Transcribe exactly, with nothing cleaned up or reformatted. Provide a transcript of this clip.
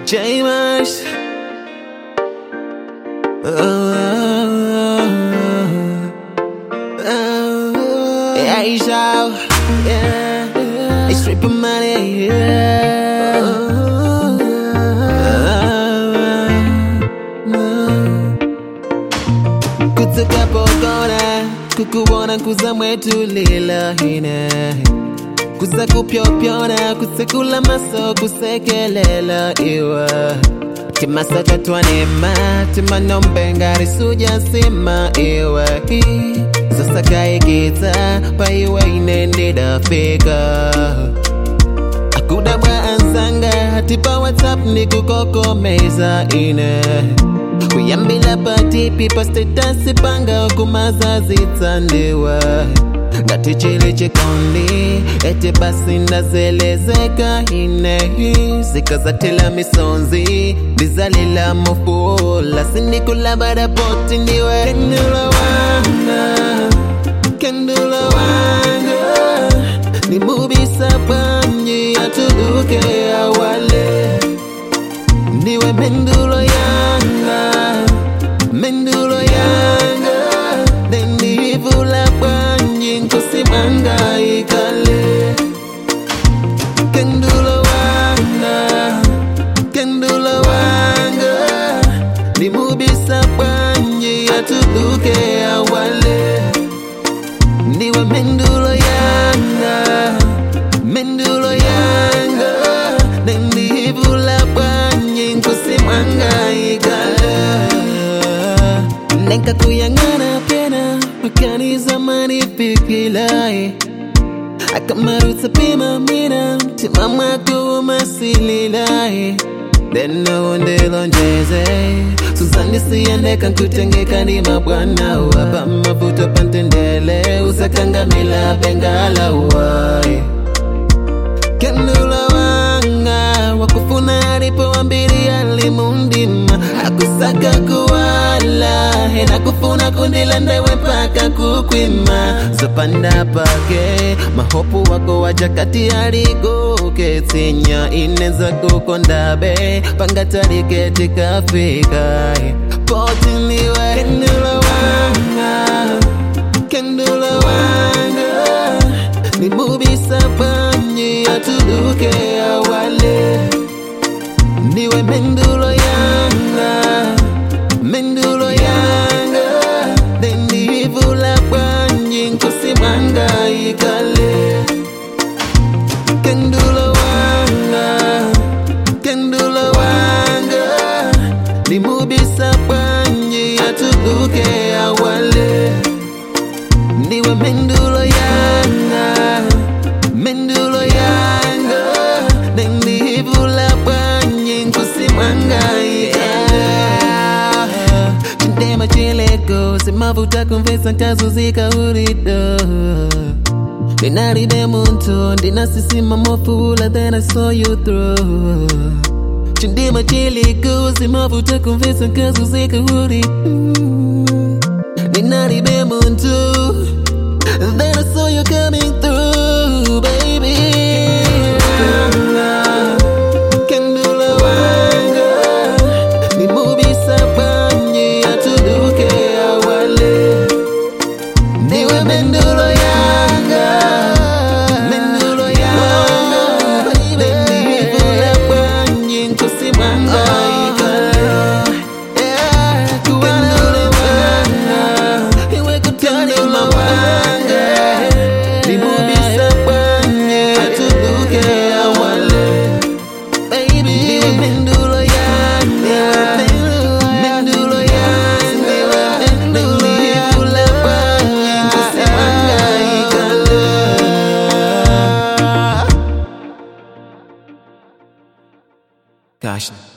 James. Oh, oh, oh, oh. Hey, Aisha, yeah. It's stripping money, yeah. Oh, oh, oh. Kutoka pokona, kukuona kuza mwetu lila hine. Kuza kupyopyona, kusekula maso, kusekelela iwa. Kimasaka twanema, timanombe ngari suja sima iwa hi. Sasaka igita, pa iwa inendida fika. Akudabwa anzanga, hatipa WhatsApp ni kukoko meza ine. Kuyambila pati pipa status panga okumaza zitandiwa. Ngati chile chikondi, ete basi ndazelezeka hinehi. Zikazatila misonzi, bizalila mofula. Sinikula bada poti ndiwe kendula wanga, kendula wanga. Nimubisa panji atuluke awale. Niwe mendulo yanga, mendulo yanga. Deni vula panji nkusimanga ikale. Kendula wanga, kendula wanga. Nimubisa panji atuluke awale. Niwe mendulo yanga, mendulo yanga. Deni vula panji nkusimanga ikale. Lenka kuyangana pena, makani zamani pikilai. Akamaru tapima mina, timama kuwa masililai. Deno wonde lonjeze, Suzani siyende kankutenge ni mabwana. Wapa mafuto pantendele, usakanga mila bengala wai. Kendula wanga, wakufuna haripo wambiri alimundima. Akusaka kuwala, hena kufuna kundila ndewe paka kukwima. Zopanda pake, mahopu wako wajakati harigo. Ketinya ineza kukondabe, pangatari ketika fika. Poti niwe kendula wanga, kendula wanga. Nimubisa panji atuluke awale. Niwe mendulo yanga, mendulo yanga. Deni vula panji nkusimanga ikale. Kendula wanga, kendula wanga. Nimubisa panji atuluke awale. Niwe mendulo yanga, mendulo yanga. Deni vula panji nkusimanga ikale. Chindema chileko, simavuta kumvesa nkazuzika urido. Dinari de muntu, dinasisima mofula, then I saw you through. Chindima chili goose, mafuta kumvesa nkazuzika uri. Dinari de muntu, then I saw you coming through, baby. Kendula wanga, nimubisa panji atuluke awale. Niwe mendulo yanga, mendulo yanga. Deni vula panji nkusimanga ikale. Kendula wanga, iwe kutani mawanga. Nimubisa panji atuluke awale. Baby, niwe mendulo yanga, mendulo yanga. Deni vula panji nkusimanga ikale. Gosh.